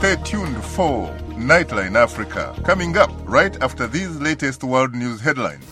Stay tuned for Nightline Africa, coming up right after these latest world news headlines.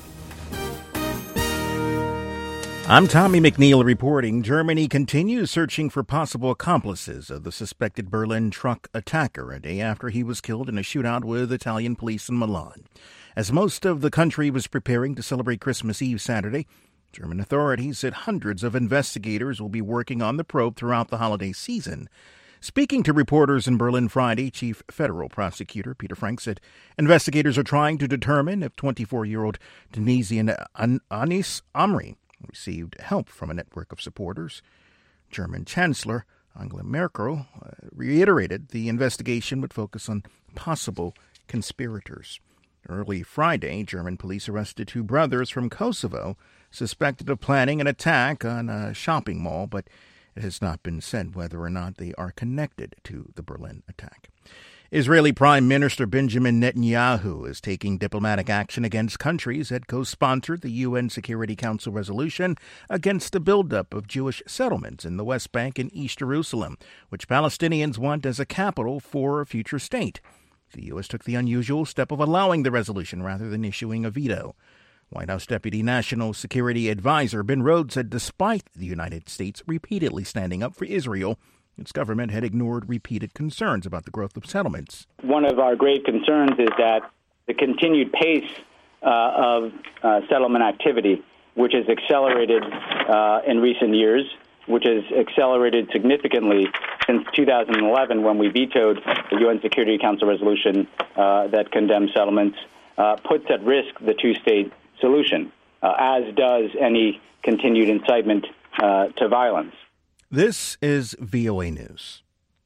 I'm Tommy McNeil reporting. Germany continues searching for possible accomplices of the suspected Berlin truck attacker a day after he was killed in a shootout with Italian police in Milan. As most of the country was preparing to celebrate Christmas Eve Saturday, German authorities said hundreds of investigators will be working on the probe throughout the holiday season. Speaking to reporters in Berlin Friday, Chief Federal Prosecutor Peter Frank said investigators are trying to determine if 24-year-old Tunisian Anis Amri received help from a network of supporters. German Chancellor Angela Merkel reiterated the investigation would focus on possible conspirators. Early Friday, German police arrested two brothers from Kosovo suspected of planning an attack on a shopping mall, but it has not been said whether or not they are connected to the Berlin attack. Israeli Prime Minister Benjamin Netanyahu is taking diplomatic action against countries that co-sponsored the UN Security Council resolution against the buildup of Jewish settlements in the West Bank and East Jerusalem, which Palestinians want as a capital for a future state. The U.S. took the unusual step of allowing the resolution rather than issuing a veto. White House Deputy National Security Advisor Ben Rhodes said despite the United States repeatedly standing up for Israel, its government had ignored repeated concerns about the growth of settlements. One of our great concerns is that the continued pace of settlement activity, which has accelerated in recent years, which has accelerated significantly since 2011 when we vetoed the UN Security Council resolution that condemns settlements, puts at risk the two-state solution, as does any continued incitement to violence. This is VOA News.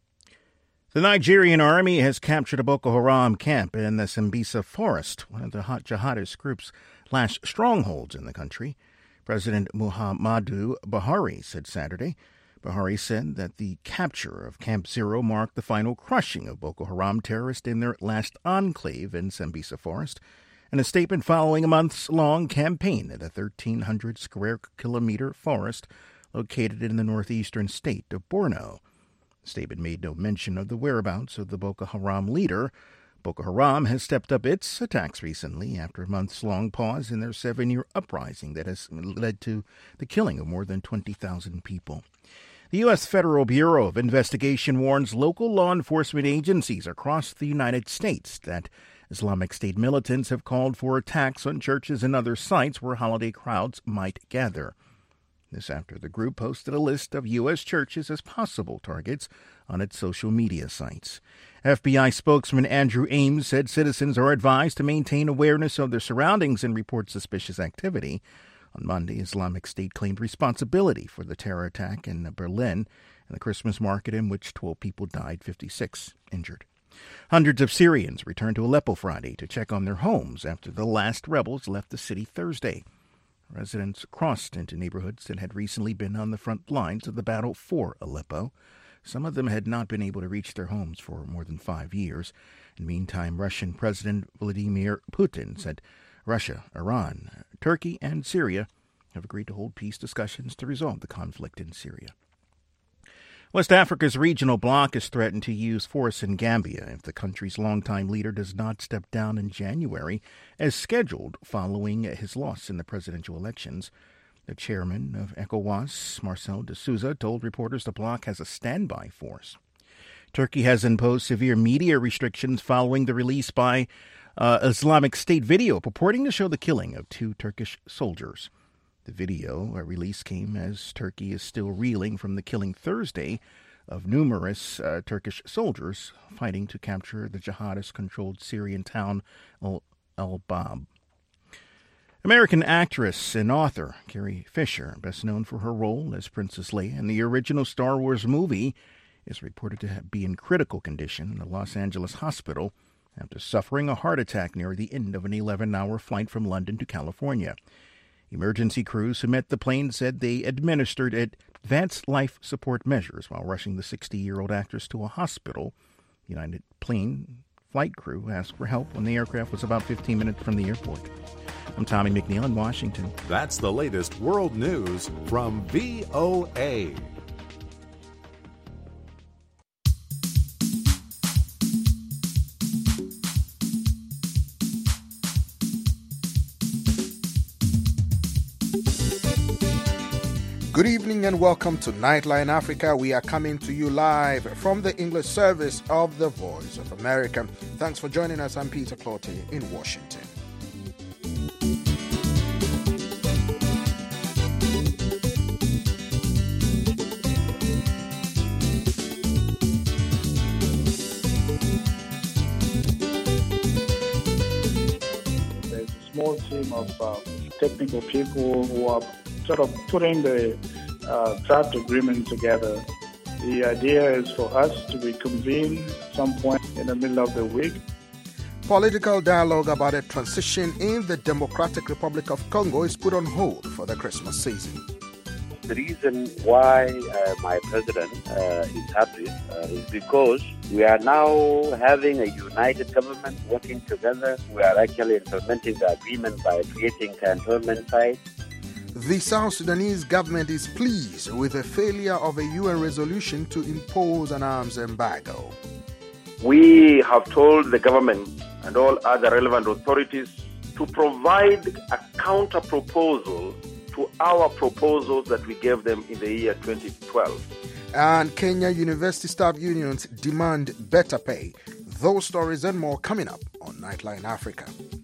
The Nigerian army has captured a Boko Haram camp in the Sambisa forest, one of the jihadist group's last strongholds in the country. President Muhammadu Buhari said Saturday. Buhari said that the capture of Camp Zero marked the final crushing of Boko Haram terrorists in their last enclave in Sambisa forest. In a statement following a months-long campaign at the 1,300 square kilometer forest located in the northeastern state of Borno. The statement made no mention of the whereabouts of the Boko Haram leader. Boko Haram has stepped up its attacks recently after a months-long pause in their 7-year uprising that has led to the killing of more than 20,000 people. The U.S. Federal Bureau of Investigation warns local law enforcement agencies across the United States that Islamic State militants have called for attacks on churches and other sites where holiday crowds might gather. This after the group posted a list of U.S. churches as possible targets on its social media sites. FBI spokesman Andrew Ames said citizens are advised to maintain awareness of their surroundings and report suspicious activity. On Monday, Islamic State claimed responsibility for the terror attack in Berlin and the Christmas market in which 12 people died, 56 injured. Hundreds of Syrians returned to Aleppo Friday to check on their homes after the last rebels left the city Thursday. Residents crossed into neighborhoods that had recently been on the front lines of the battle for Aleppo. Some of them had not been able to reach their homes for more than 5 years. In the meantime, Russian President Vladimir Putin said Russia, Iran, Turkey, and Syria have agreed to hold peace discussions to resolve the conflict in Syria. West Africa's regional bloc has threatened to use force in Gambia if the country's longtime leader does not step down in January as scheduled following his loss in the presidential elections. The chairman of ECOWAS, Marcel de Souza, told reporters the bloc has a standby force. Turkey has imposed severe media restrictions following the release by Islamic State video purporting to show the killing of 2 Turkish soldiers. The video release came as Turkey is still reeling from the killing Thursday of numerous Turkish soldiers fighting to capture the jihadist-controlled Syrian town al-Bab. American actress and author Carrie Fisher, best known for her role as Princess Leia in the original Star Wars movie, is reported to be in critical condition in a Los Angeles hospital after suffering a heart attack near the end of an 11-hour flight from London to California. Emergency crews who met the plane said they administered advanced life support measures while rushing the 60-year-old actress to a hospital. The United plane flight crew asked for help when the aircraft was about 15 minutes from the airport. I'm Tommy McNeil in Washington. That's the latest world news from VOA. Good evening and welcome to Nightline Africa. We are coming to you live from the English service of the Voice of America. Thanks for joining us. I'm Peter Clotty in Washington. There's a small team of technical people who are sort of putting the draft agreement together. The idea is for us to reconvene at some point in the middle of the week. Political dialogue about a transition in the Democratic Republic of Congo is put on hold for the Christmas season. The reason why my president is happy is because we are now having a united government working together. We are actually implementing the agreement by creating cantonment sites. The South Sudanese government is pleased with the failure of a UN resolution to impose an arms embargo. We have told the government and all other relevant authorities to provide a counter-proposal to our proposals that we gave them in the year 2012. And Kenya University staff unions demand better pay. Those stories and more coming up on Nightline Africa.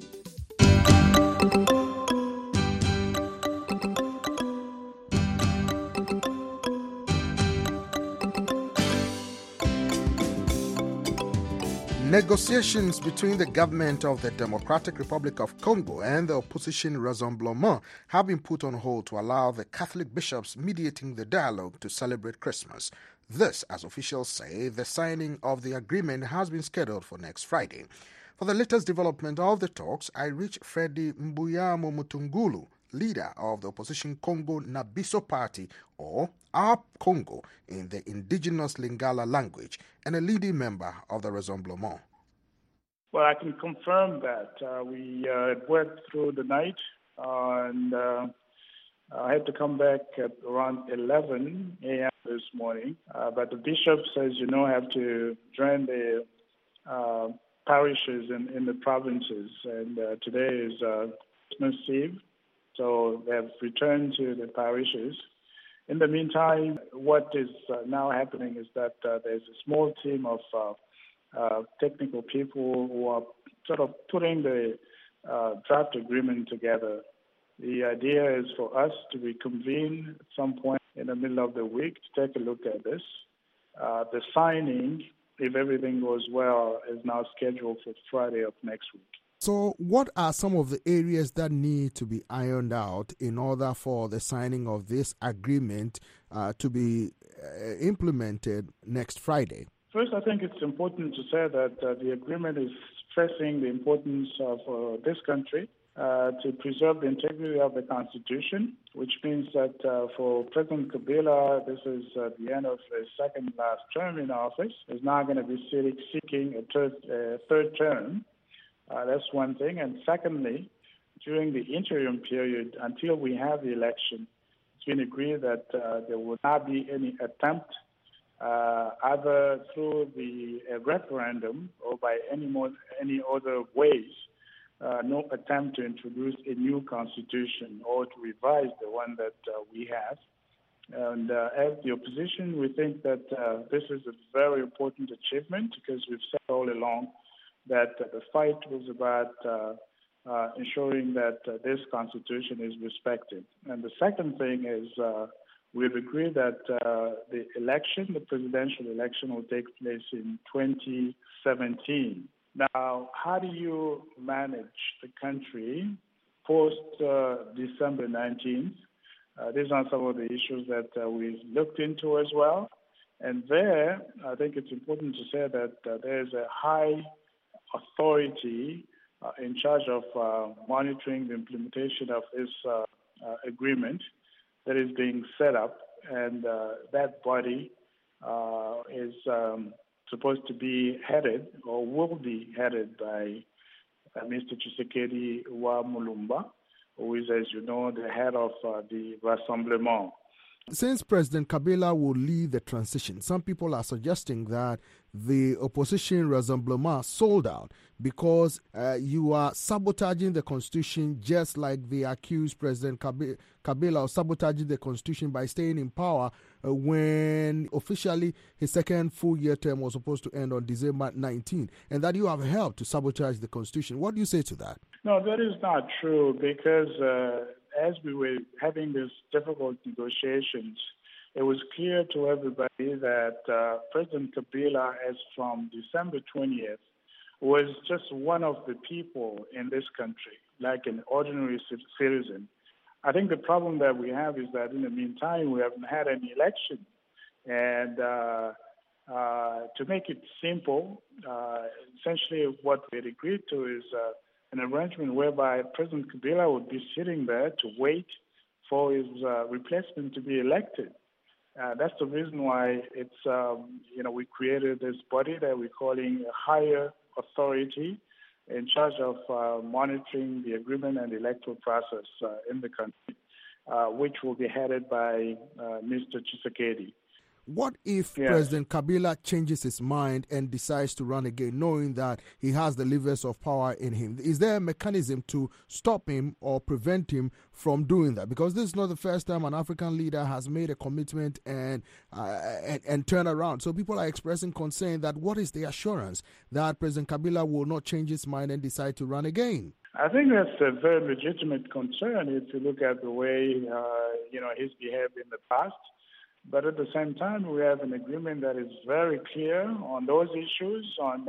Negotiations between the government of the Democratic Republic of Congo and the opposition Rassemblement have been put on hold to allow the Catholic bishops mediating the dialogue to celebrate Christmas. This, as officials say, the signing of the agreement has been scheduled for next Friday. For the latest development of the talks, I reached Freddy Mbuyamo Mutungulu, leader of the opposition Congo Nabiso Party, or ARP Congo in the indigenous Lingala language, and a leading member of the Rassemblement. Well, I can confirm that we worked through the night, and I had to come back at around 11 a.m. this morning. But the bishops, as you know, have to join the parishes in the provinces, and today is Christmas Eve. So they have returned to the parishes. In the meantime, what is now happening is that there's a small team of technical people who are sort of putting the draft agreement together. The idea is for us to reconvene at some point in the middle of the week to take a look at this. The signing, if everything goes well, is now scheduled for Friday of next week. So what are some of the areas that need to be ironed out in order for the signing of this agreement to be implemented next Friday? First, I think it's important to say that the agreement is stressing the importance of this country to preserve the integrity of the Constitution, which means that for President Kabila, this is the end of his second last term in office. He's now going to be seeking a third term. That's one thing. And secondly, during the interim period, until we have the election, it's been agreed that there will not be any attempt, either through the referendum or by any other ways, no attempt to introduce a new constitution or to revise the one that we have. And as the opposition, we think that this is a very important achievement because we've said all along that the fight was about ensuring that this constitution is respected. And the second thing is we've agreed that the presidential election will take place in 2017. Now, how do you manage the country post December 19th? These are some of the issues that we've looked into as well. And there, I think it's important to say that there's a high authority in charge of monitoring the implementation of this agreement that is being set up, and that body is supposed to be headed or will be headed by Mr. Tshisekedi wa Mulumba, who is, as you know, the head of the Rassemblement. Since President Kabila will lead the transition, some people are suggesting that the opposition Rassemblement sold out because you are sabotaging the constitution, just like they accused President Kabila of sabotaging the constitution by staying in power when officially his second full-year term was supposed to end on December 19, and that you have helped to sabotage the constitution. What do you say to that? No, that is not true, because as we were having these difficult negotiations, it was clear to everybody that President Kabila, as from December 20th, was just one of the people in this country, like an ordinary citizen. I think the problem that we have is that in the meantime, we haven't had any election. And to make it simple, essentially what we had agreed to is an arrangement whereby President Kabila would be sitting there to wait for his replacement to be elected. That's the reason why it's, we created this body that we're calling a higher authority in charge of monitoring the agreement and the electoral process in the country, which will be headed by Mr. Tshisekedi. What if President Kabila changes his mind and decides to run again, knowing that he has the levers of power in him? Is there a mechanism to stop him or prevent him from doing that? Because this is not the first time an African leader has made a commitment and turn around. So people are expressing concern that what is the assurance that President Kabila will not change his mind and decide to run again? I think that's a very legitimate concern if you look at the way, he's behaved in the past. But at the same time, we have an agreement that is very clear on those issues, on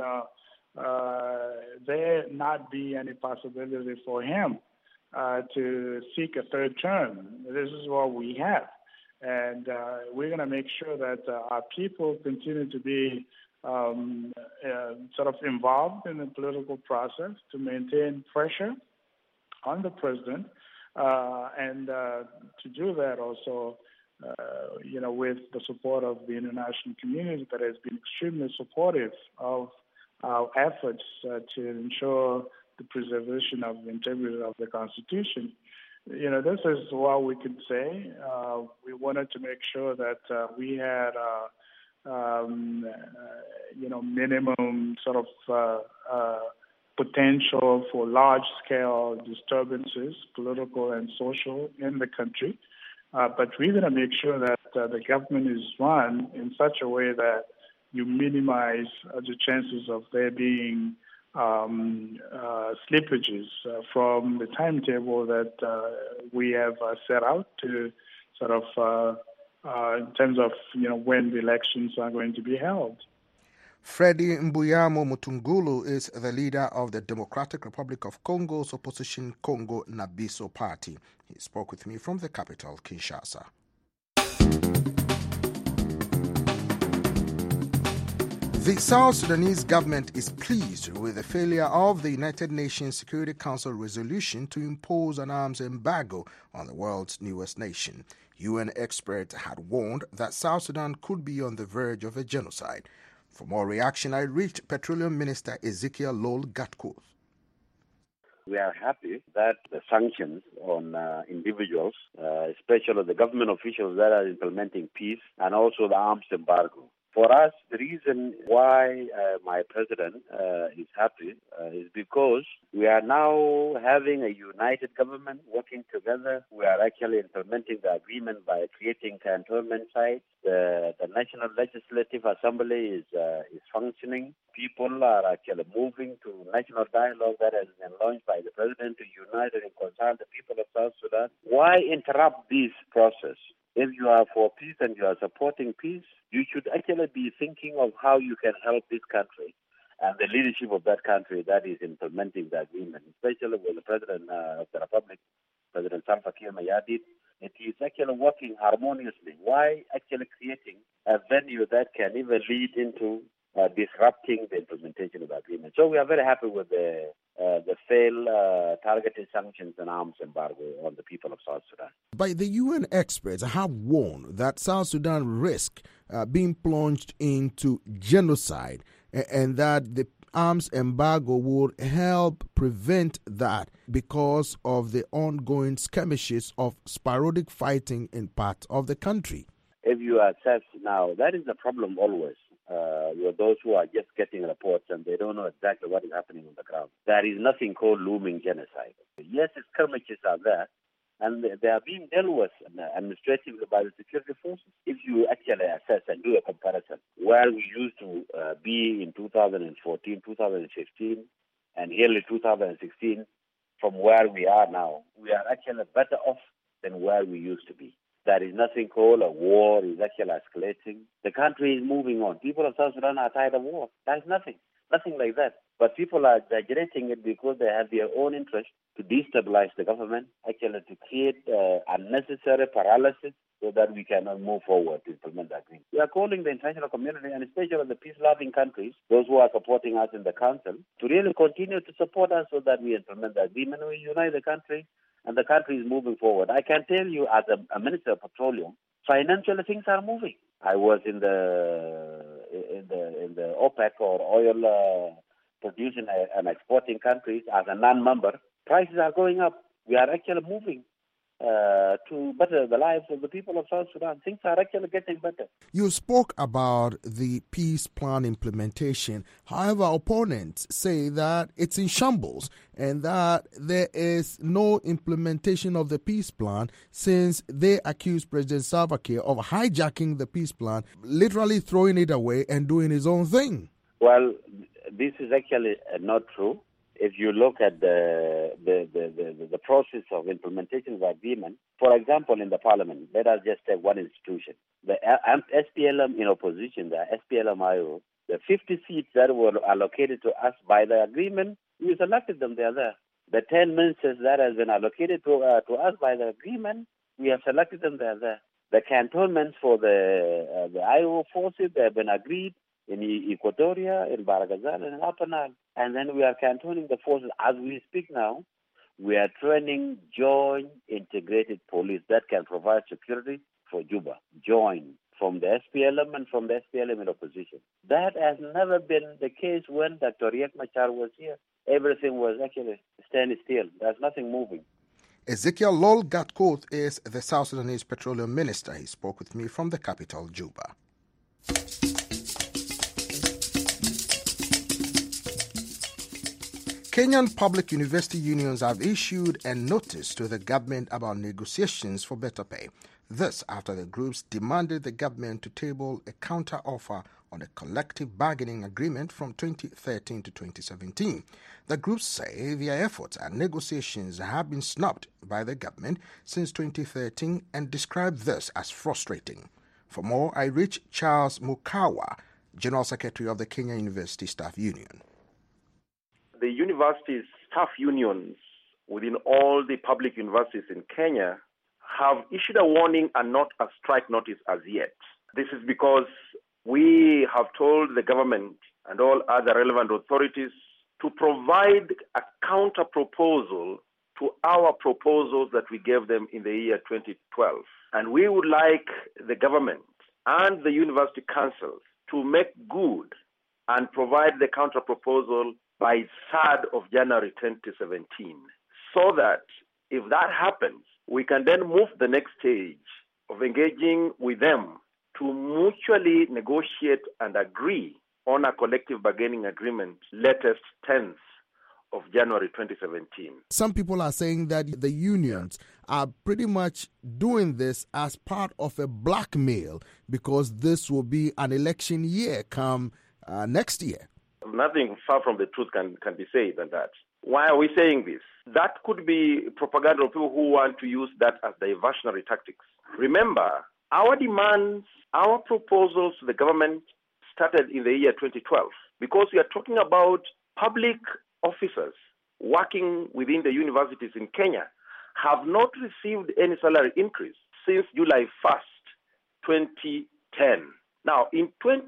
there not be any possibility for him to seek a third term. This is what we have. And we're going to make sure that our people continue to be sort of involved in the political process to maintain pressure on the president. And to do that also, with the support of the international community that has been extremely supportive of our efforts to ensure the preservation of the integrity of the Constitution. This is what we can say. We wanted to make sure that we had, minimum sort of potential for large-scale disturbances, political and social, in the country. But we're going to make sure that the government is run in such a way that you minimize the chances of there being slippages from the timetable that we have set out to sort of in terms of when the elections are going to be held. Freddy Mbuyamo Mutungulu is the leader of the Democratic Republic of Congo's opposition Congo Nabiso Party. He spoke with me from the capital, Kinshasa. The South Sudanese government is pleased with the failure of the United Nations Security Council resolution to impose an arms embargo on the world's newest nation. UN experts had warned that South Sudan could be on the verge of a genocide. For more reaction, I reached Petroleum Minister Ezekiel Lol Gatkuoth. We are happy that the sanctions on individuals, especially the government officials that are implementing peace, and also the arms embargo. For us, the reason why my president is happy is because we are now having a united government working together. We are actually implementing the agreement by creating cantonment sites. The National Legislative Assembly is functioning. People are actually moving to national dialogue that has been launched by the president to unite and reconcile the people of South Sudan. Why interrupt this process? If you are for peace and you are supporting peace, you should actually be thinking of how you can help this country and the leadership of that country that is implementing the agreement, especially with the President of the Republic, President Salva Kiir Mayardit. It is actually working harmoniously. Why actually creating a venue that can even lead into disrupting the implementation of the agreement? So we are very happy with the failed targeted sanctions and arms embargo on the people of South Sudan. But the UN experts have warned that South Sudan risk being plunged into genocide and that the arms embargo would help prevent that because of the ongoing skirmishes of sporadic fighting in parts of the country. If you assess now, that is the problem always. With those who are just getting reports and they don't know exactly what is happening on the ground. There is nothing called looming genocide. Yes, skirmishes are there, and they are being dealt with administratively by the security forces. If you actually assess and do a comparison, where we used to be in 2014, 2015, and early 2016, from where we are now, we are actually better off than where we used to be. There is nothing called a war is actually escalating. The country is moving on. People of South Sudan are tired of war. There is nothing like that. But people are exaggerating it because they have their own interest to destabilize the government, actually to create unnecessary paralysis so that we cannot move forward to implement that agreement. We are calling the international community, and especially the peace-loving countries, those who are supporting us in the council, to really continue to support us so that we implement the agreement. We unite the country, and the country is moving forward. I can tell you, as a Minister of Petroleum, financially things are moving. I was in the OPEC or oil producing and exporting countries as a non-member. Prices are going up. We are actually moving to better the lives of the people of South Sudan. Things are actually getting better. You spoke about the peace plan implementation. However, opponents say that it's in shambles and that there is no implementation of the peace plan since they accuse President Salva Kiir of hijacking the peace plan, literally throwing it away and doing his own thing. Well, this is actually not true. If you look at the process of implementation of the agreement, for example, in the parliament, let us just take one institution. The SPLM in opposition, the SPLM-IO, the 50 seats that were allocated to us by the agreement, we selected them, they are there. The 10 ministers that has been allocated to us by the agreement, we have selected them, they are there. The cantonments for the IO forces, they have been agreed in Equatoria, in Baragazal, and in Upper Nile. And then we are cantoning the forces. As we speak now, we are training joint integrated police that can provide security for Juba, joint from the SPLM and from the SPLM in opposition. That has never been the case when Dr. Riek Machar was here. Everything was actually standing still. There's nothing moving. Ezekiel Lol Gatkoth is the South Sudanese Petroleum Minister. He spoke with me from the capital, Juba. Kenyan public university unions have issued a notice to the government about negotiations for better pay. This after the groups demanded the government to table a counter-offer on a collective bargaining agreement from 2013 to 2017. The groups say their efforts and negotiations have been snubbed by the government since 2013 and describe this as frustrating. For more, I reach Charles Mukawa, General Secretary of the Kenya University Staff Union. The universities' staff unions within all the public universities in Kenya have issued a warning and not a strike notice as yet. This is because we have told the government and all other relevant authorities to provide a counter proposal to our proposals that we gave them in the year 2012. And we would like the government and the university councils to make good and provide the counter proposal by 3rd of January 2017, so that if that happens, we can then move the next stage of engaging with them to mutually negotiate and agree on a collective bargaining agreement latest 10th of January 2017. Some people are saying that the unions are pretty much doing this as part of a blackmail because this will be an election year come next year. Nothing far from the truth can be said than that. Why are we saying this? That could be propaganda of people who want to use that as diversionary tactics. Remember, our demands, our proposals to the government started in the year 2012 because we are talking about public officers working within the universities in Kenya have not received any salary increase since July 1st, 2010. Now, in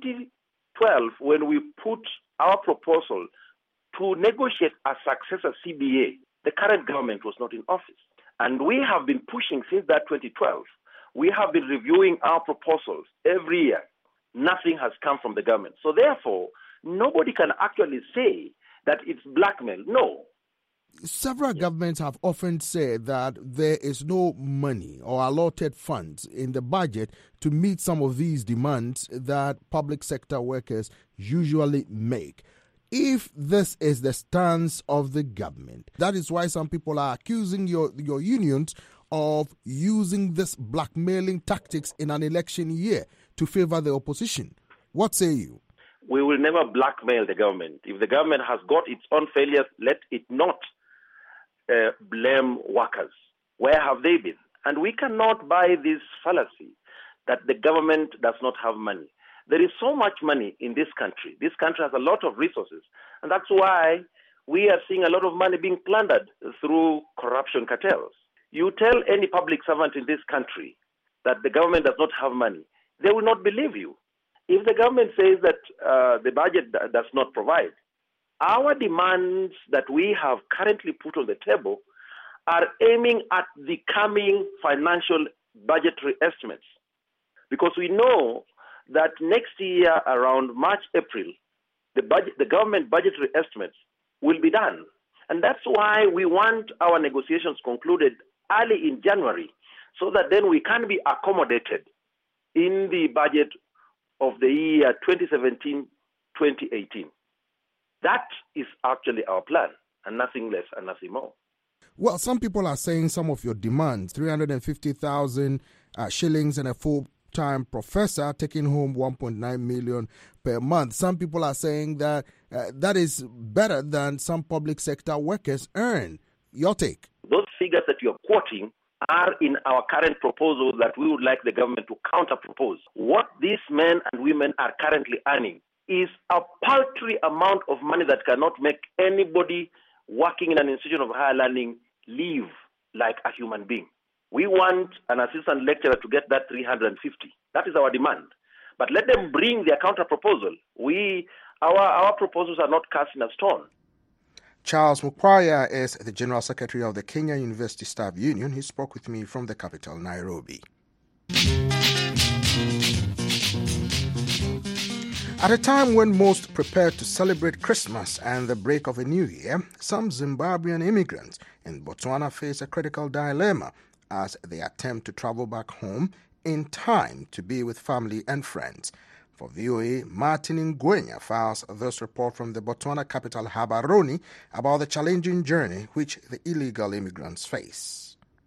2012, when we put our proposal to negotiate a successor CBA, the current government was not in office. And we have been pushing since that 2012. We have been reviewing our proposals every year. Nothing has come from the government. So therefore, nobody can actually say that it's blackmail. No. Several governments have often said that there is no money or allotted funds in the budget to meet some of these demands that public sector workers usually make. If this is the stance of the government, that is why some people are accusing your unions of using this blackmailing tactics in an election year to favor the opposition. What say you? We will never blackmail the government. If the government has got its own failures, let it not blame workers. Where have they been? And we cannot buy this fallacy that the government does not have money. There is so much money in this country. This country has a lot of resources. And that's why we are seeing a lot of money being plundered through corruption cartels. You tell any public servant in this country that the government does not have money, they will not believe you. If the government says that the budget does not provide, our demands that we have currently put on the table are aiming at the coming financial budgetary estimates. Because we know that next year, around March, April, the government budgetary estimates will be done. And that's why we want our negotiations concluded early in January, so that then we can be accommodated in the budget of the year 2017-2018. That is actually our plan, and nothing less and nothing more. Well, some people are saying some of your demands, 350,000 shillings and a full-time professor taking home 1.9 million per month. Some people are saying that that is better than some public sector workers earn. Your take? Those figures that you're quoting are in our current proposal that we would like the government to counter-propose. What these men and women are currently earning is a paltry amount of money that cannot make anybody working in an institution of higher learning live like a human being. We want an assistant lecturer to get that 350. That is our demand. But let them bring their counter-proposal. Our proposals are not cast in a stone. Charles Mukwaya is the General Secretary of the Kenya University Staff Union. He spoke with me from the capital, Nairobi. At a time when most prepare to celebrate Christmas and the break of a new year, some Zimbabwean immigrants in Botswana face a critical dilemma as they attempt to travel back home in time to be with family and friends. For VOA, Martin Ngwenya files this report from the Botswana capital, Gaborone, about the challenging journey which the illegal immigrants face.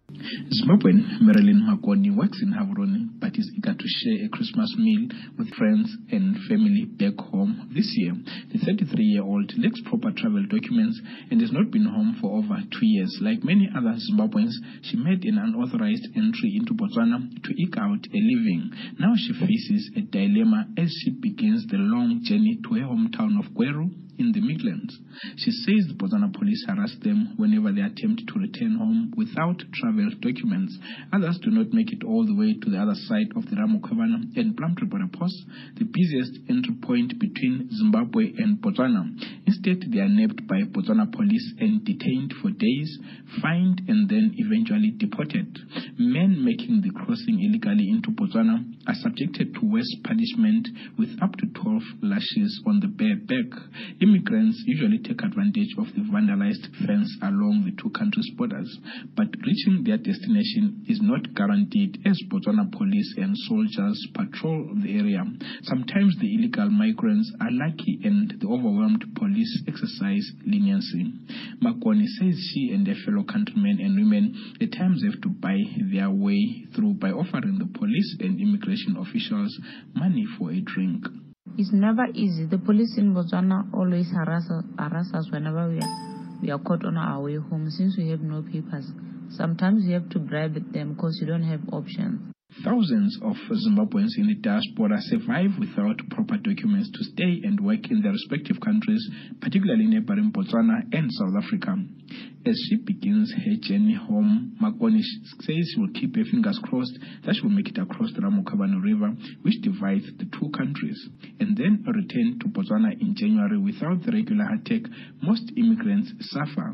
Zimbabwean Marilyn Makoni works in Gaborone but is eager to share a Christmas meal with friends and family back home this year. The 33-year-old lacks proper travel documents and has not been home for over 2 years. Like many other Zimbabweans, she made an unauthorized entry into Botswana to eke out a living. Now she faces a dilemma as she begins the long journey to her hometown of Gweru in the Midlands. She says the Botswana police harass them whenever they attempt to return home without travel documents. Others do not make it all the way to the other side of the Ramukwevana and Plumtree Post, the busiest entry point between Zimbabwe and Botswana. Instead, they are nabbed by Botswana police and detained for days, fined and then eventually deported. Men making the crossing illegally into Botswana are subjected to worse punishment with up to 12 lashes on the bare back. Immigrants usually take advantage of the vandalized fence along the two countries' borders, but reaching their destination is not guaranteed as Botswana police and soldiers patrol the area. Sometimes the illegal migrants are lucky and the overwhelmed police exercise leniency. Makoni says she and her fellow countrymen and women at times have to buy their way through by offering the police and immigration officials money for a drink. It's never easy. The police in Botswana always harass us whenever we are caught on our way home since we have no papers. Sometimes you have to bribe them because you don't have options. Thousands of Zimbabweans in the diaspora survive without proper documents to stay and work in their respective countries, particularly neighboring Botswana and South Africa. As she begins her journey home, Makoni says she will keep her fingers crossed that she will make it across the Ramukwevana River, which divides the two countries, and then return to Botswana in January without the regular attack most immigrants suffer.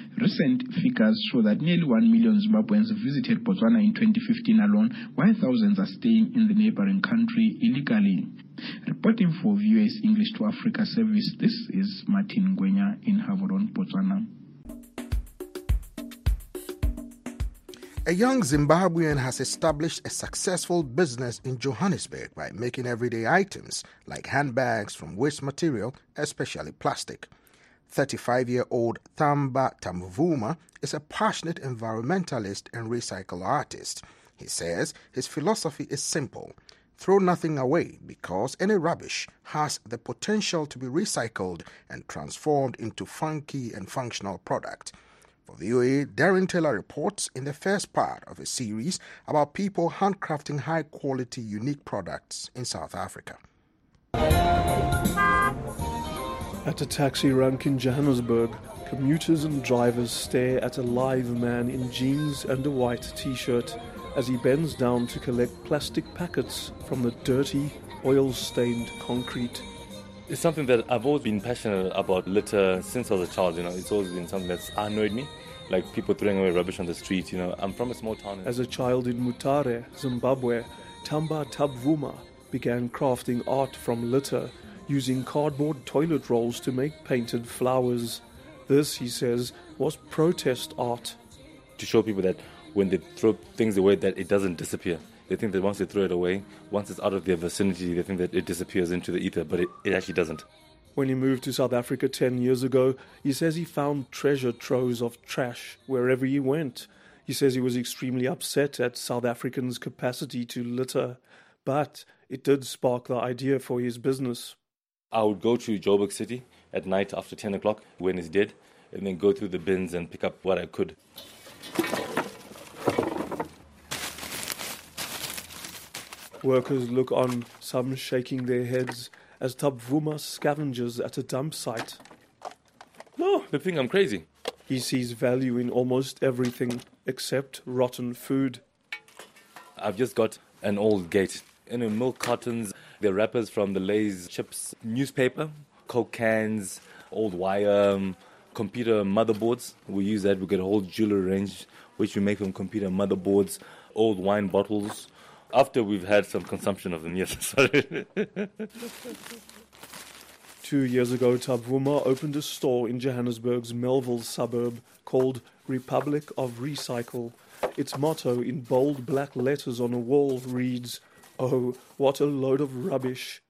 Recent figures show that nearly 1 million Zimbabweans visited Botswana in 2015 alone, while thousands are staying in the neighboring country illegally. Reporting for VOA's English to Africa service, this is Martin Ngwenya in Havron, Botswana. A young Zimbabwean has established a successful business in Johannesburg by making everyday items like handbags from waste material, especially plastic. 35-year-old Thamba Tamvuma is a passionate environmentalist and recycle artist. He says his philosophy is simple: throw nothing away, because any rubbish has the potential to be recycled and transformed into funky and functional product. For VOA, Darren Taylor reports in the first part of a series about people handcrafting high-quality, unique products in South Africa. At a taxi rank in Johannesburg, commuters and drivers stare at a live man in jeans and a white t-shirt as he bends down to collect plastic packets from the dirty, oil-stained concrete. It's something that I've always been passionate about litter since I was a child. It's always been something that's annoyed me, like people throwing away rubbish on the street. I'm from a small town. As a child in Mutare, Zimbabwe, Thamba Tamvuma began crafting art from litter, using cardboard toilet rolls to make painted flowers. This, he says, was protest art. To show people that when they throw things away, that it doesn't disappear. They think that once they throw it away, once it's out of their vicinity, they think that it disappears into the ether, but it actually doesn't. When he moved to South Africa 10 years ago, he says he found treasure troves of trash wherever he went. He says he was extremely upset at South Africans' capacity to litter, but it did spark the idea for his business. I would go to Joburg City at night after 10 o'clock when it's dead, and then go through the bins and pick up what I could. Workers look on, some shaking their heads, as Tamvuma scavenges at a dump site. No, they think I'm crazy. He sees value in almost everything except rotten food. I've just got an old gate. Milk cartons, the wrappers from the Lay's chips, newspaper, Coke cans, old wire, computer motherboards. We use that. We get a whole jewelry range, which we make from computer motherboards, old wine bottles. After we've had some consumption of them, yes. 2 years ago, Tamvuma opened a store in Johannesburg's Melville suburb called Republic of Recycle. Its motto in bold black letters on a wall reads, "Oh, what a load of rubbish."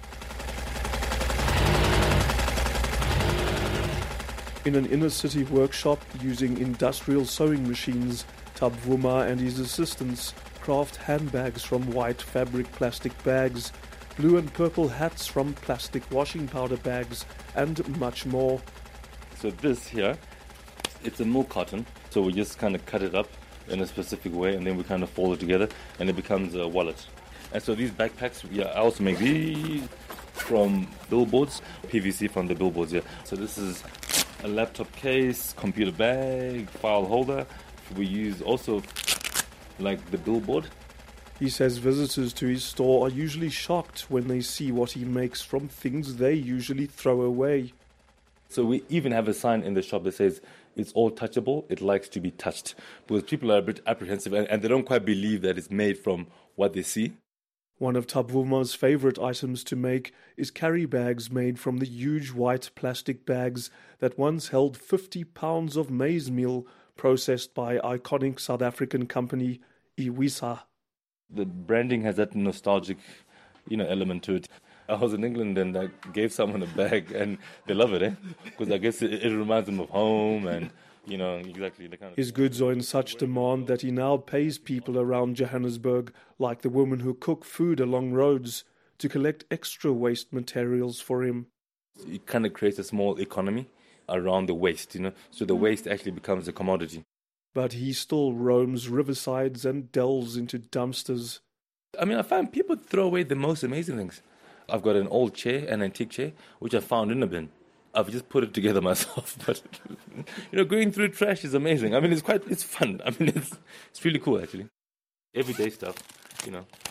In an inner-city workshop using industrial sewing machines, Tamvuma and his assistants craft handbags from white fabric plastic bags, blue and purple hats from plastic washing powder bags, and much more. So this here, it's a milk carton. So we just kind of cut it up in a specific way, and then we kind of fold it together, and it becomes a wallet. And so these backpacks, I also make these from billboards, PVC from the billboards here. So this is a laptop case, computer bag, file holder. We use also like the billboard. He says visitors to his store are usually shocked when they see what he makes from things they usually throw away. So we even have a sign in the shop that says, "It's all touchable, it likes to be touched." Because people are a bit apprehensive and they don't quite believe that it's made from what they see. One of Tamvuma's favorite items to make is carry bags made from the huge white plastic bags that once held 50 pounds of maize meal processed by iconic South African company Iwisa. The branding has that nostalgic, element to it. I was in England and I gave someone a bag and they love it, because I guess it reminds them of home and, exactly the kind of... His goods are in such demand that he now pays people around Johannesburg, like the women who cook food along roads, to collect extra waste materials for him. It kind of creates a small economy around the waste, so the waste actually becomes a commodity. But he still roams riversides and delves into dumpsters. I find people throw away the most amazing things. I've got an old chair, an antique chair, which I found in a bin. I've just put it together myself, but going through trash is amazing. It's fun. It's really cool actually. Everyday stuff,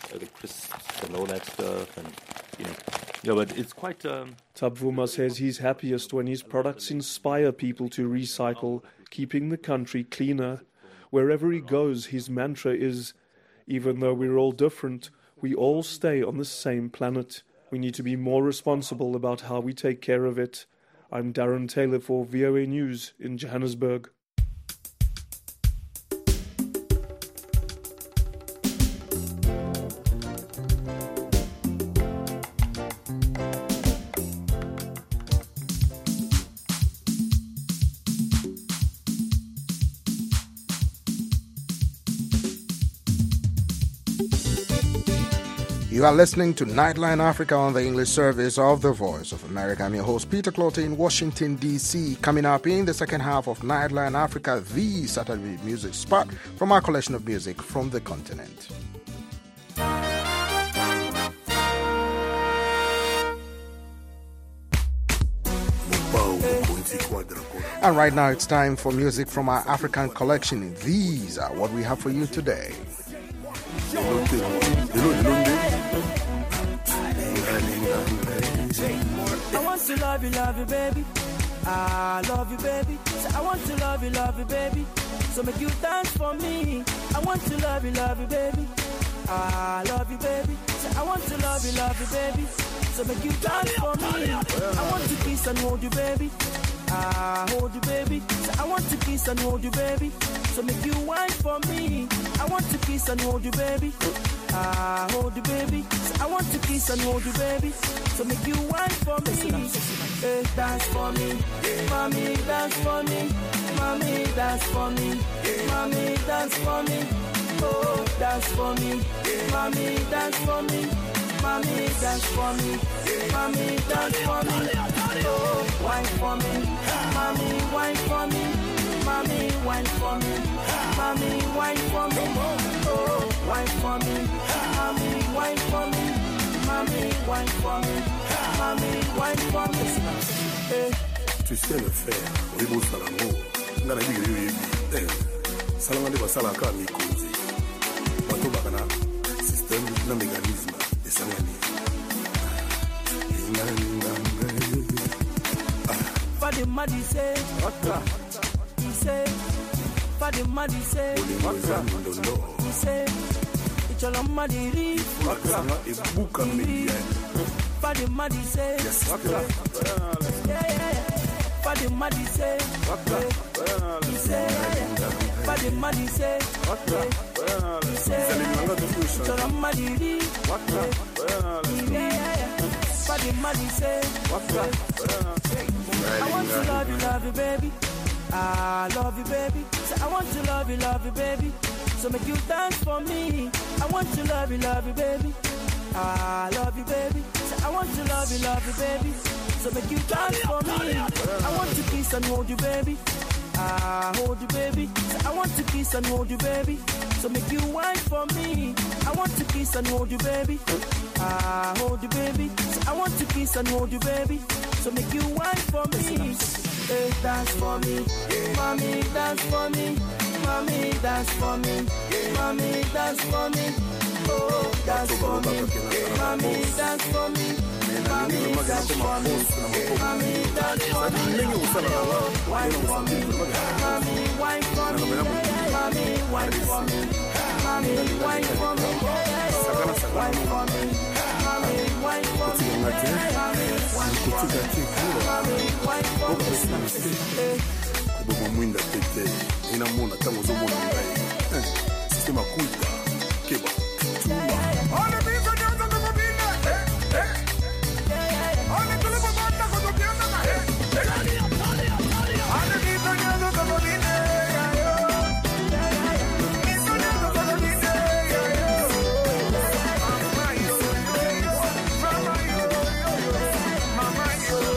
the crisps and all that stuff, and yeah, but it's quite. Tabvuma says he's happiest when his products inspire people to recycle, keeping the country cleaner. Wherever he goes, his mantra is, even though we're all different, we all stay on the same planet. We need to be more responsible about how we take care of it. I'm Darren Taylor for VOA News in Johannesburg. You are listening to Nightline Africa on the English service of the Voice of America. I'm your host, Peter Clotte in Washington, D.C. Coming up in the second half of Nightline Africa, the Saturday music spot from our collection of music from the continent. And right now it's time for music from our African collection. These are what we have for you today. I want to love you, baby. I love you, baby. I want to love you, baby. So make you dance for me. I want to love you, baby. I love you, baby. I want to love you, baby. So make you dance for me. I want to kiss and hold you, baby. I hold you, baby. I want to kiss and hold you, baby. So make you wine for me. I want to kiss and hold you, baby. I hold you, baby. I want to kiss and hold you, baby. So make you wine for me. Hey, dance for me. Mommy, dance for me. Mommy, dance for me. Mommy, dance for me. Oh, dance for me. Mommy, dance for me. Mommy, dance for me. Mommy, dance for me. Oh, wine for me. Mommy, wine for me. Mommy, wine for me. Mommy, wine for me. Oh, wine for me. Mommy, wine for me. Mommy, wine for me. Mommy, wine for me. Hey. Tu sais le faire, oui, beau salamour. Ngana bibi bibi. Salangane basalaka mikonzi. Bato bakana système na mécanisme de sangani. Fadi Madi say, he say, Fadi Madi say, he say, it's all on Madi Ri. Fadi Madi say, Fadi Madi say, he say, Fadi Madi say, he say, it's all on Madi Ri. Fadi Madi say, I want to love you, baby. I love you, baby. I want to love you, baby. So make you dance for me. I want to love you, baby. I love you, baby. I want to love you, baby. So make you dance for me. I want to kiss and hold you, baby. I hold you, baby. I want to kiss and hold you, baby. So make you wine for me. I want to kiss and hold you, baby. I hold you, baby. I want to kiss and hold you, baby. So make you wine for me. Hey, dance for me. Mommy, dance for me. Mommy, dance for me. Mommy, dance for me. Oh, dance for me. Mommy, dance for me. Mommy, dance for me. Mommy, dance for me. Oh, wine for me. Mommy, wine for me. Mommy, wine for me. Mommy, wine for me. Oh, wine for me. Mommy, wine for me. Mommy, wine for me. Mommy, wine for me. Bobo mwinda tete, ina mona tango zo mona ngai. Sistema kuita, keba, tuma. Ole bizo nyanza kwa mabine, ole tulipo bata kwa zokiana na ole bizo nyanza kwa mabine, bizo nyanza kwa mabine, mama yo.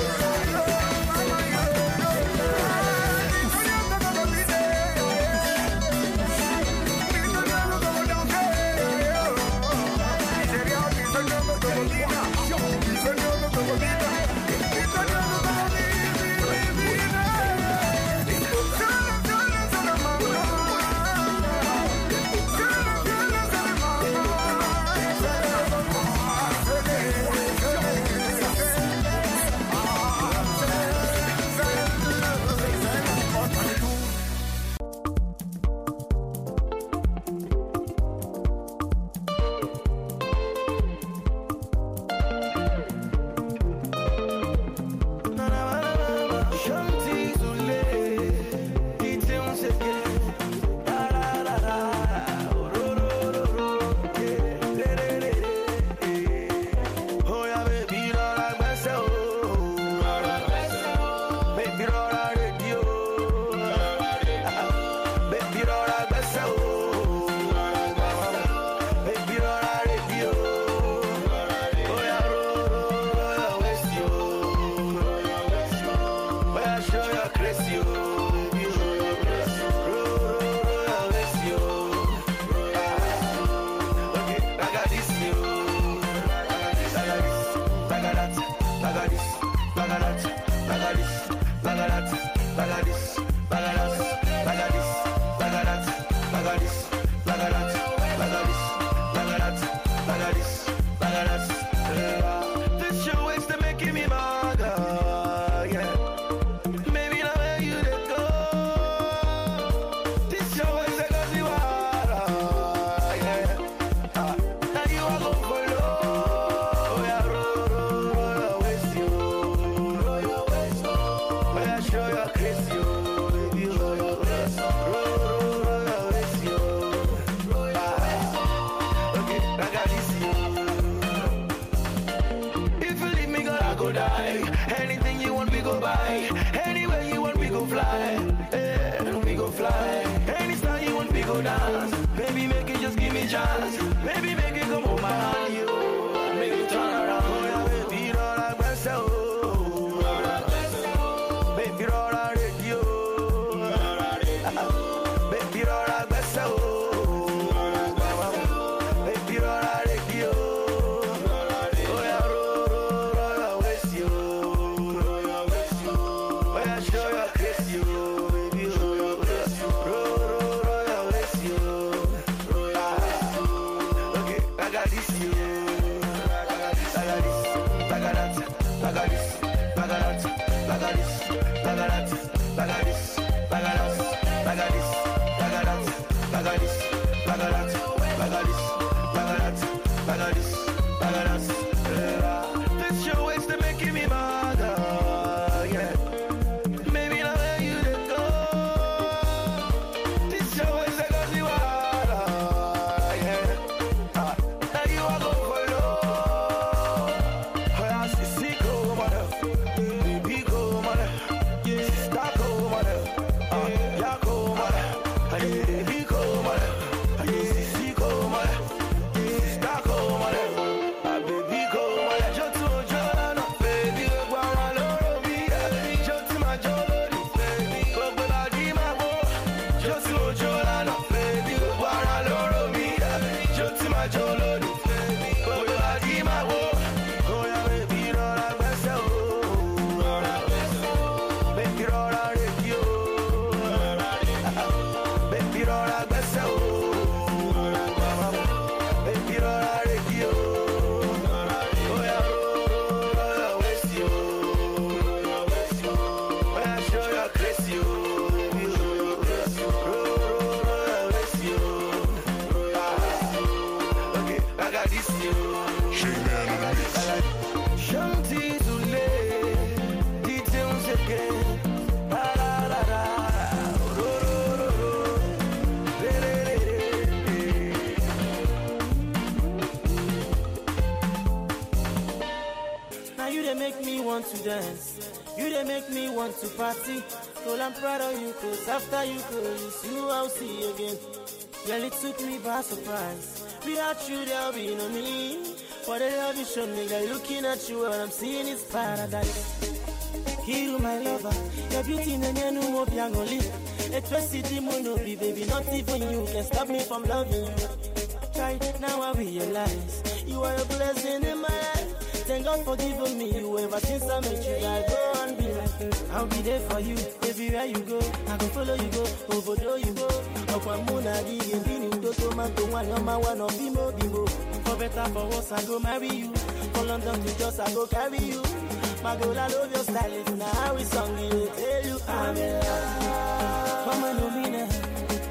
To party, well I'm proud of you, cause after you go, you see I'll see you again. Girl, it took me by surprise. Without you, there'll be no me. For the love you showed me, girl, looking at you, what I'm seeing is paradise. Kiru, my lover, your beauty in the new more piangoli. A city monobi, baby, not even you can stop me from loving you. Try, now I realize you are a blessing in my life. Thank God for giving me you. Ever since I met you, I go and be like you. I'll be there for you, everywhere you go. I can follow you go, over you go. Okwamuna di yendini toto manto one number one of bimo bimo. For better for worse, I go marry you. For London to just I go carry you. My girl, I love your style. It's now how we song you. Tell you I'm in love. Come and know me now.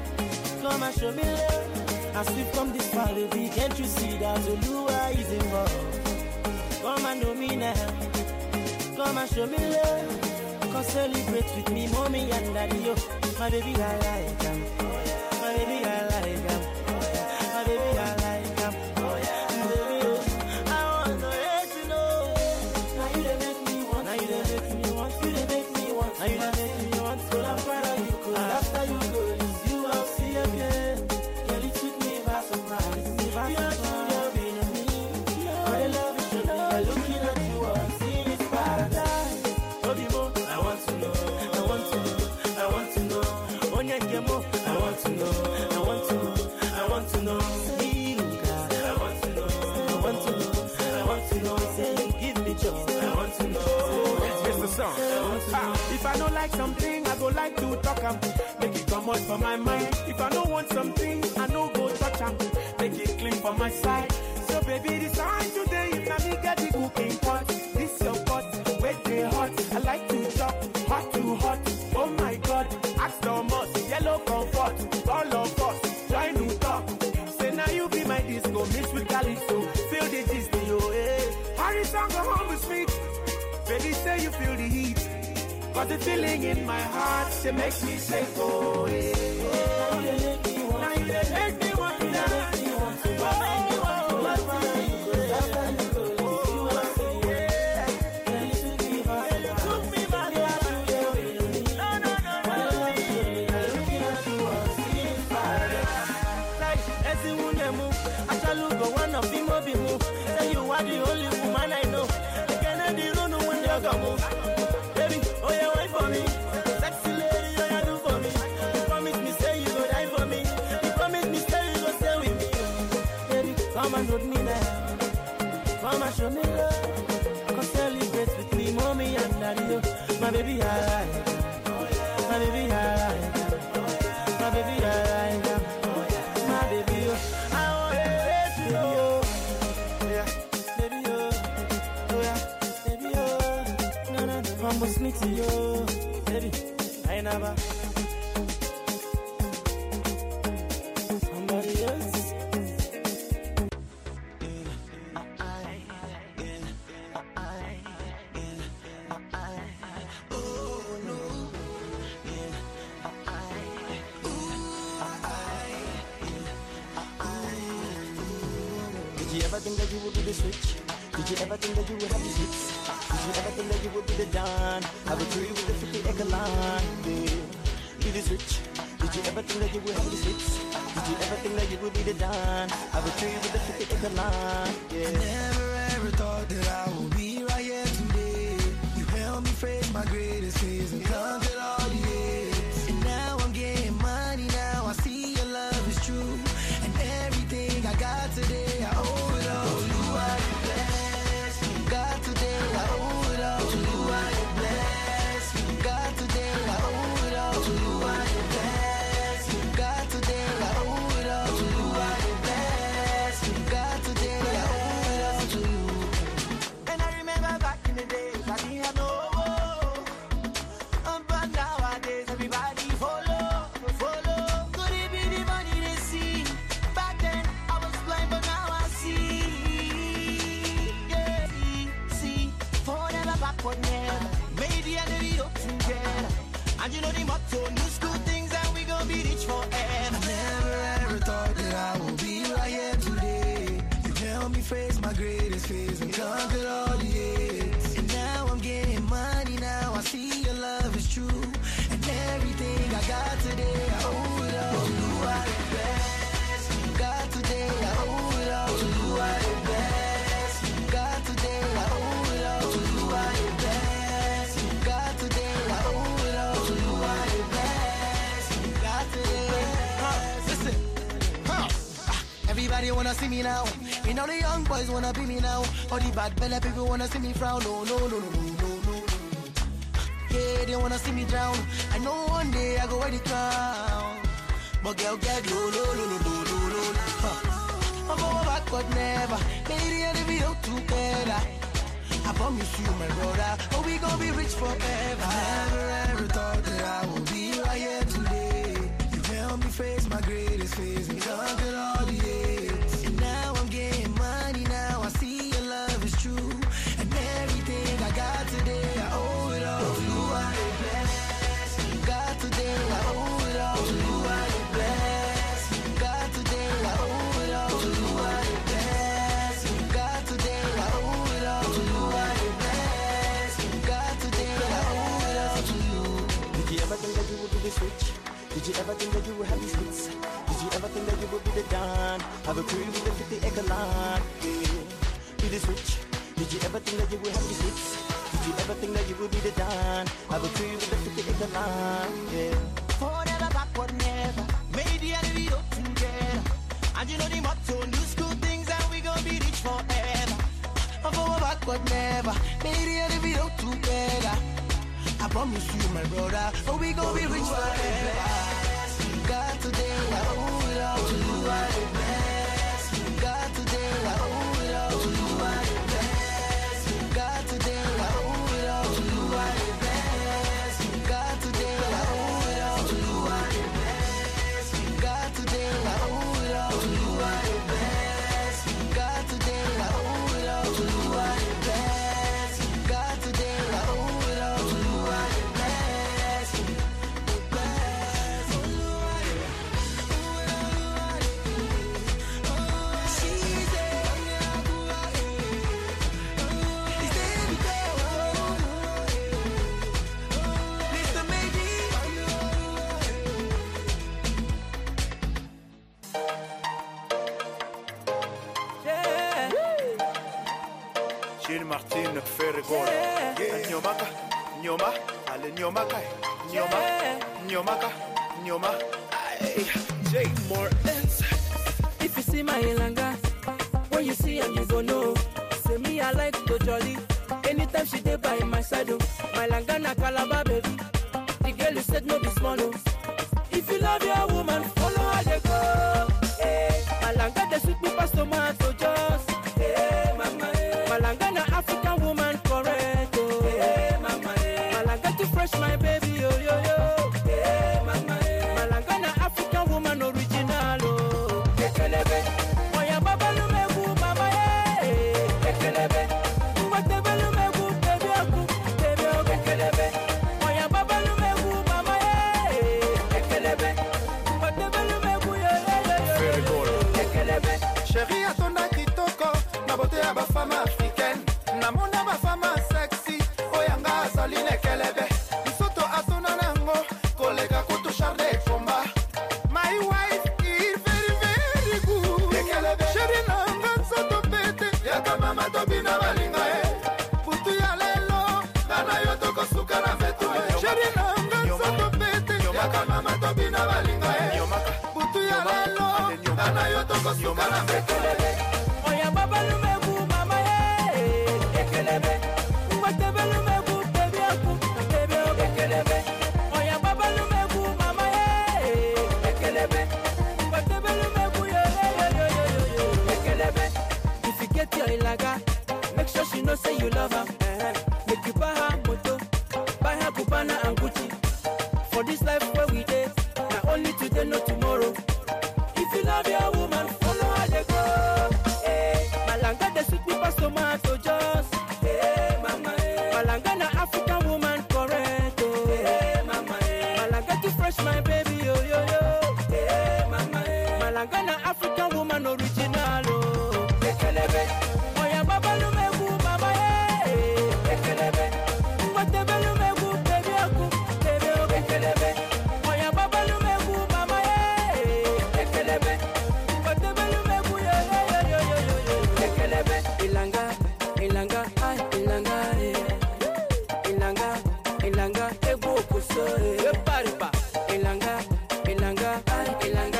Come and show me love. As we come this far, baby, can't you see that Oluwa is involved? Come and know me now. Come and show me love. Come celebrate with me, mommy and daddy, yo. My baby, I like them. My baby, I like them. My baby, I like them. My baby, yo. I want to let you know. Now you done make me want. Now you done make me want. You done make me want. Now you done make me want. So I'm proud of you, cause after you go, it's you I'll see again. Girl, it took me by surprise. You're being me. My love is so good. Looking at you, I'm seeing it's paradise. Obibo, I want to know. I want to know. I want to know. Onyekemo, I want to know. I want to know. I want to know. Iluka, I want to know. I want to know. I want to know. Say, give me joy. I want to know. It's the song. If I don't like something, I go like to talk am. Make it come out from my mind. If I don't want something, I no go touch am. Make it clean from my side. So baby, decide today if I me get the cooking pot. This your pot, wait they hot. I like to chop, hot to hot. Oh my God, ask the most, yellow comfort. All of us, try to talk. Say now you be my disco, mix with calypso. Feel the gist, yo, eh. Harry song go home with sweet. Baby, say you feel the heat. Cause the feeling in my heart, she makes me say, oh, yeah. Now you make me want. Now you make me want. Now you make me want. You make me want. Say you are the only woman I know. You cannot do no when you go move. Baby, oh yeah, wait for me. Sexy lady, oh yeah, do for me. You promise me, say you go die for me. You promise me, say you go stay with me. Baby, come and hold me now. Come and show me love. Come celebrate with me, mommy and daddy. My baby, I like her. My baby, I like her. My baby, I like her. My baby, I want to let you know. Almost me to you, baby. I never. Somebody else. Did you ever think that you would do the switch? Did you ever think that you would have these hits? Did you ever think that you would be the Don? I would treat you with the 50-acre line, yeah. Be this rich. Did you ever think that you would have these hits? Did you ever think that you would be the Don? I would treat you with the 50-acre line, yeah. I never ever thought that I would be right here today. You helped me face my greatest fears and conquered all the hits. And now I'm getting money, now I see your love is true. And everything I got today, I owe it all to you. God today, I owe it all to you. I am blessed. God today, I owe it all to you. I am blessed. God today, I owe it all to you. I am blessed. God today, I owe it all to you. And I remember back in the days, I didn't have no hope. But nowadays, everybody follow. Could it be the money they see? Back then, I was blind, but now I see. Backward never. Made the enemy up together. And you know the motto, new school things and we gon' be rich forever. I never ever thought that I would be right here today. You helped me face my greatest fears and conquered all the hits. And now I'm getting money, now I see your love is true. And everything I got today, I owe it all to you. I am blessed. God today, I owe it all to you. I am blessed. God today, I owe it all to you. I am blessed. God today, I owe it all to you. I am blessed. God today. Listen. Everybody wanna see me now. You know the young boys wanna be me now. All the bad belly people wanna see me frown. No. Yeah, they wanna see me drown. I know one day I go wear the crown. But girl, get low. I'm going back, but never. Maybe I'll be out together. I promise you, my brother, oh, we gon' be rich forever. I never ever thought that I would be right here today. You helped me face my greatest fears and conquered all the hits. And now I'm getting money, now I see your love is true. And everything I got today, I owe it all to you. the switch? Did you ever think that you would have these hits? Did you ever think that you would be the Don? Have a career with a 50-acre land? Be the switch. Did you ever think that you would have these hits? Did you ever think that you would be the Don? Have a career with a 50-acre land? Forever, backward, never. Made the enemy up together. And you know the motto, do good things and we gon' be rich forever. Forward, backward, never. Made the enemy up together. I promise you, my brother, oh, we gon' be rich forever. God today, I owe it all to you, are the best. God today, I owe it all to you, are the best. God today, I owe it all to you, are the best. God today, I owe it all to you, are the best. God today, I owe it all to you, are the best. God today, I owe it all to you, are the best. God today, I owe it all to you, are the best. The best. She's there. Is there we go? Mr. Maybe. Yeah. Gilles Martin Ferregola. Nyomaka, Nyoma, Ale Nyomaka, Nyoma, Nyomaka, Nyoma. J. Martins. If you see my Ilanga, when you see her, you go know. Say me, I like to jolly. Anytime she dey by my side, oh. My Langana Calabar, baby. The girl you said no be small, oh. If you love your woman, follow her, they go. Hey, my Langa, they sweet me past tomato just. Hey, mama, my Langana African woman, correct, oh. Hey, mama, my Langa too fresh, my baby, yo, yo, yo. Hey, mama, my Langana African woman, original, oh. Kekelebe, moya baba lumegu, mama, hey. Kekelebe, uwatebe lumegu, baby, aku, baby, oh, kekelebe, moya baba lumegu, mama, hey. Kekelebe, uwatebe lumegu, yo, yo, yo, yo, kekelebe. Chérie, à ton kitoko, na beauté à ma femme africaine. Na mona ma femme sexy, oyanga saline kelebe. Isoto asona nango, kolega kutu charde fomba. My wife is very, very good. Chérie, nanga soto pete, yaka mama tobina balinga putu ya lelo, nana yoto kosuka na vetu Chérie, nanga soto pete, yaka mama tobina balinga putu ya lelo, nana yoto kosuka na vetu. Oya baba lumegu mama hey kekelebe uwatebe lumegu baby aku baby oh kekelebe Oya baba lumegu mama hey kekelebe uwatebe lumegu yo kekelebe. If you get your ilaga, make sure she know say you love her. Make you buy her moto, buy her Cubana and Gucci. For this life where we dey, not only today, no tomorrow. If you love your woman, follow her they go. Hey, Malanga they sweet me past tomato just. Hey, mama. Malanga na African woman correct. Oh. Hey, mama. Malanga too fresh, my baby. Yo yo yo. Hey, mama. Malanga na African woman original. Oh. Kekelebe. Oya baba lumegu mama. Hey, kekelebe. Uwatebe lumegu baby aku. Baby oh kekelebe. Oya baba lumegu mama. Hey, kekelebe. Uwatebe lumegu yo yo yo yo yo yo. Kekelebe. Ilanga, ilanga, ay ilanga, ilanga, ilanga, ego kuso, paripa. Ilanga, ilanga, ay ilanga,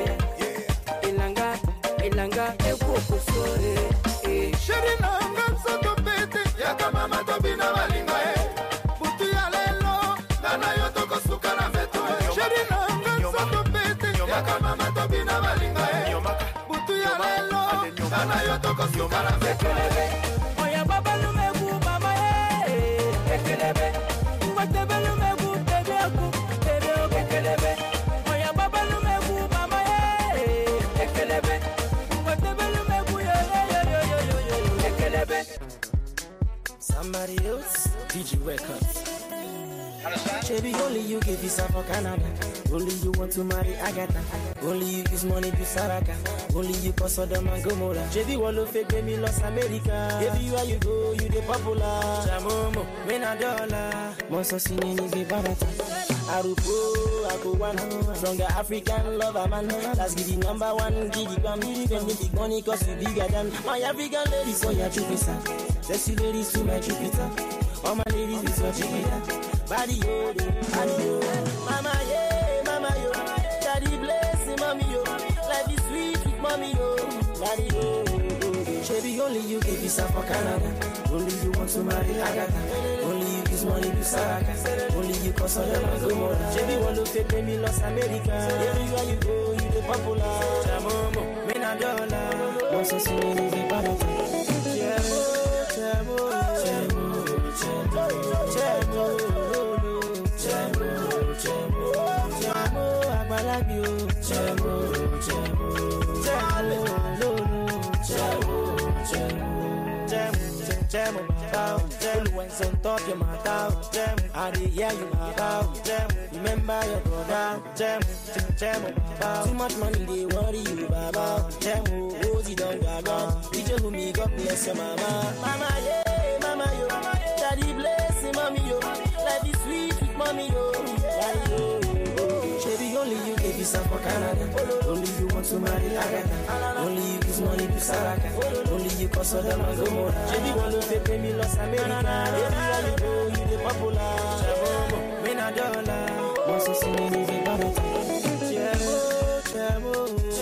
ilanga, ilanga, ego kuso, Chérie, nanga soto pete, yaka mama tobina balinga putu ya lelo, nana yoto kosuka na vetu Chérie, nanga soto pete, yaka mama tobina balinga putu ya lelo, nana yoto kosuka na vetu. Oya baba lumegu mama kekelebe uwatebe lumegu baby aku baby oh kekelebe Oya baba lumegu mama kekelebe uwatebe lumegu yo kekelebe. Somebody else, DJ Records. Baby, only you give visa for Canada. Only you want to marry Agatha. Only you use money to Saraka. Only you cause Sodom and Gomorrah. Baby, wallow fake baby Los America. Baby, where you go, you the popular. Jamomo, $1. Monster singing is the barata. Arupo, Akuwana. Stronger African lover man. Let's give the number one. Give the bam. Spend the big money cause you bigger than my African ladies. So you're Jupiter. Sexy ladies to my Jupiter. All my ladies is your Jupiter. Body yo, mama yo, daddy bless mommy yo, life is sweet with mommy yo, body yo. Baby, only you give visa for Canada, only you want to marry Agatha, only you use money to Saraka, only you cause Sodom and Gomorrah. Baby, want to take me Los America, everywhere you go, you the popular. Jamomo, $1, once I see me in the battle. Chemo. Influence on top your mouth. I did hear you about. Remember your brother. Too much money they worry you about. Rosie don't got. DJ who me God bless your mama. Mama yo, daddy bless mommy yo. Life is sweet with mommy yo. Daddy yo. Baby, only you give visa for Canada. Only you want to marry Agatha. Only you use money to Saraka. Only you cause Sodom and Gomorrah. Baby, want to pay me Los America. Everywhere you go, you the popular. $1. Once you see me, you the barata. Chemo.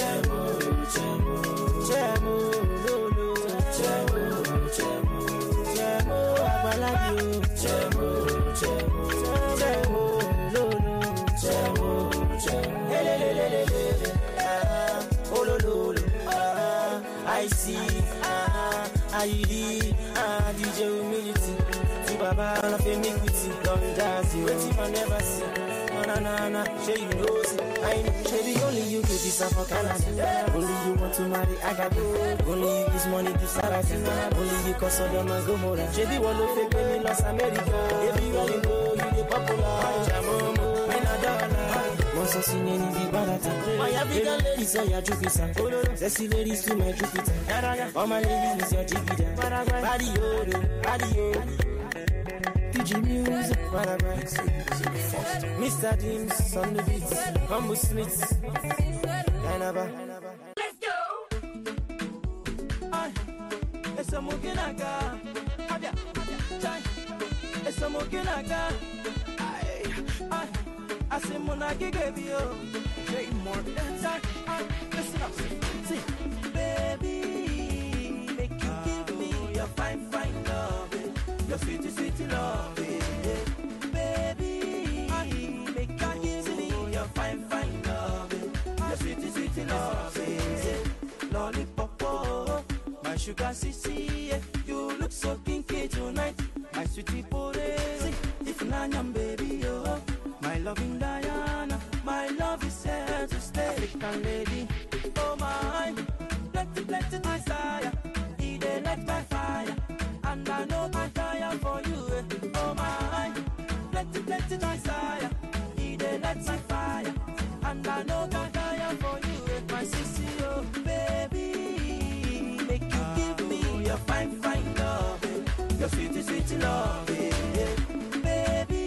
I see, IUD, DJ humility. To Baba, I feel me with it. Don't jazz you, waiting I never see. Na, shey you know it. I know, baby, only you give this up for Canada. Only you want to marry Agatha. Only you use money to Saraka. Only you cause Sodom and Gomorrah. Baby, want to fake me Los America. Everywhere you go, you the popular. Jamomo, $1. Monster singing in the barata. My African ladies are your Jupiter. Sexy ladies to my Jupiter. All my ladies is your Jupiter. Body yo. PG Music, Mr. James on the beats, Humble Smiths, Canava. Let's go! It's a Muginaga. It's a Muginaga. I say Monagi gave you Jay Morgan. Listen up, see, baby, make you give me your fine love, your sweet love, baby, make you give me your fine love, your sweet love, lollipop, my sugar sissy, you look so kinky tonight, my sweetie porezi, if nanyam baby, oh. My loving Diana, my love is here to stay. African lady, oh my, plenty desire. He dey light my fire, and I know I tire for you. Oh my, plenty desire. He dey light my fire, and I know I tire for you. My sissy, oh baby, make you give me your fine love, your sweet love, baby.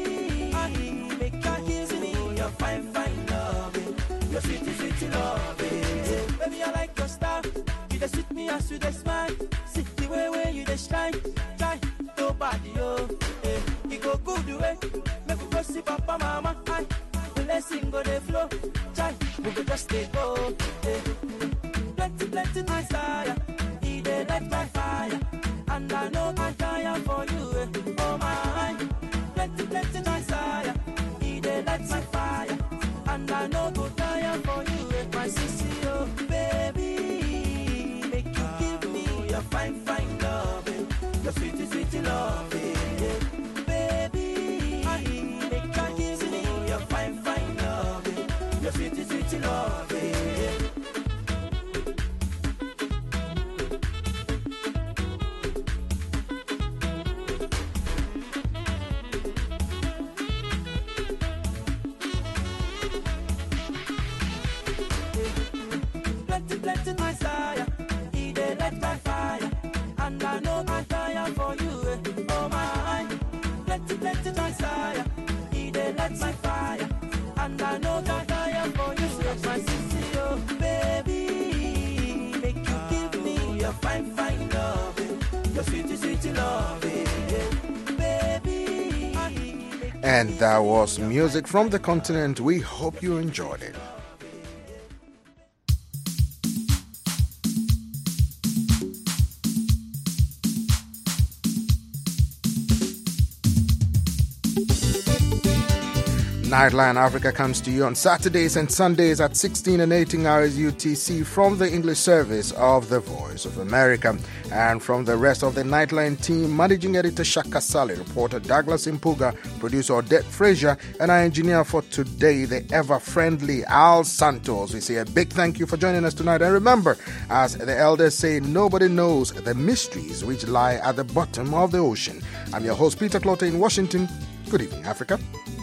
Fine love, your sweet love, baby. I like your style. You just sweet me as you just smile. See the way you just shine, nobody you go good way. Make we go see papa mama. Blessing go the flow, we go just stay go. Plenty desire. He dey light my fire, and I know I tire for you. Oh my, plenty desire. He dey light my fire, and I know go tire for you. My sissy, oh baby, make you give me your fine love, your sweet love, baby. Make you give me your fine love, your sweet love. And that was music from the continent. We hope you enjoyed it. Nightline Africa comes to you on Saturdays and Sundays at 16 and 18 hours UTC from the English service of The Voice of America. And from the rest of the Nightline team, Managing Editor Shaka Sally, reporter Douglas Impuga, producer Odette Frazier, and our engineer for today, the ever-friendly Al Santos. We say a big thank you for joining us tonight. And remember, as the elders say, nobody knows the mysteries which lie at the bottom of the ocean. I'm your host, Peter Clotter in Washington. Good evening, Africa.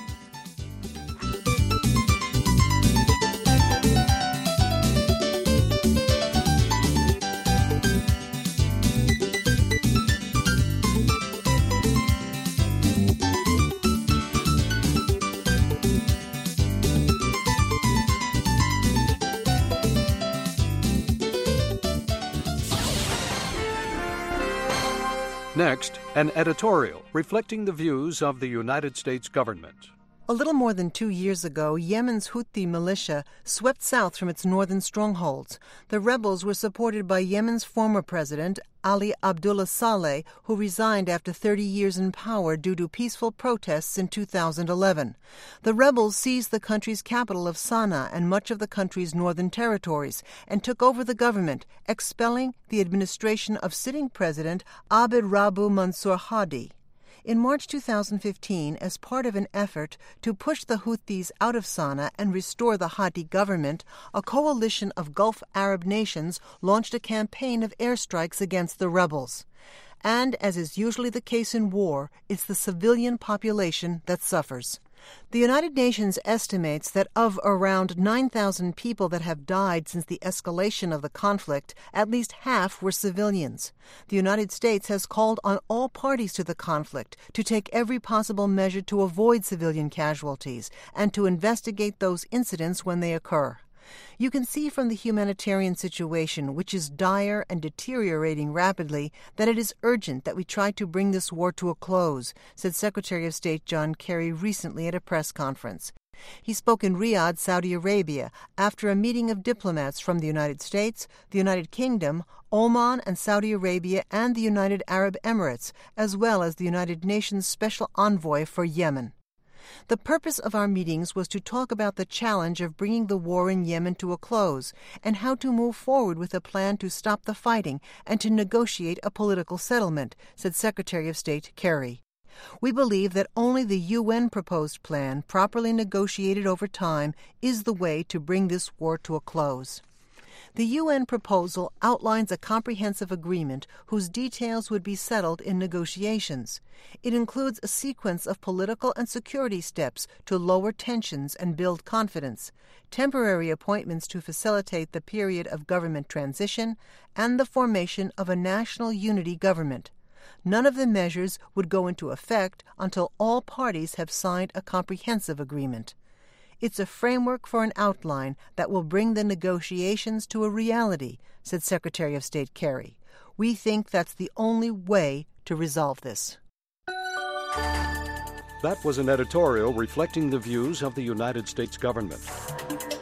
Next, an editorial reflecting the views of the United States government. A little more than 2 years ago, Yemen's Houthi militia swept south from its northern strongholds. The rebels were supported by Yemen's former president, Ali Abdullah Saleh, who resigned after 30 years in power due to peaceful protests in 2011. The rebels seized the country's capital of Sana'a and much of the country's northern territories and took over the government, expelling the administration of sitting president Abd Rabbu Mansur Hadi. In March 2015, as part of an effort to push the Houthis out of Sana'a and restore the Hadi government, a coalition of Gulf Arab nations launched a campaign of airstrikes against the rebels. And, as is usually the case in war, it's the civilian population that suffers. The United Nations estimates that of around 9,000 people that have died since the escalation of the conflict, at least half were civilians. The United States has called on all parties to the conflict to take every possible measure to avoid civilian casualties and to investigate those incidents when they occur. You can see from the humanitarian situation, which is dire and deteriorating rapidly, that it is urgent that we try to bring this war to a close, said Secretary of State John Kerry recently at a press conference. He spoke in Riyadh, Saudi Arabia, after a meeting of diplomats from the United States, the United Kingdom, Oman and Saudi Arabia, and the United Arab Emirates, as well as the United Nations Special Envoy for Yemen. The purpose of our meetings was to talk about the challenge of bringing the war in Yemen to a close and how to move forward with a plan to stop the fighting and to negotiate a political settlement, said Secretary of State Kerry. We believe that only the UN-proposed plan, properly negotiated over time, is the way to bring this war to a close. The UN proposal outlines a comprehensive agreement whose details would be settled in negotiations. It includes a sequence of political and security steps to lower tensions and build confidence, temporary appointments to facilitate the period of government transition, and the formation of a national unity government. None of the measures would go into effect until all parties have signed a comprehensive agreement. It's a framework for an outline that will bring the negotiations to a reality, said Secretary of State Kerry. We think that's the only way to resolve this. That was an editorial reflecting the views of the United States government.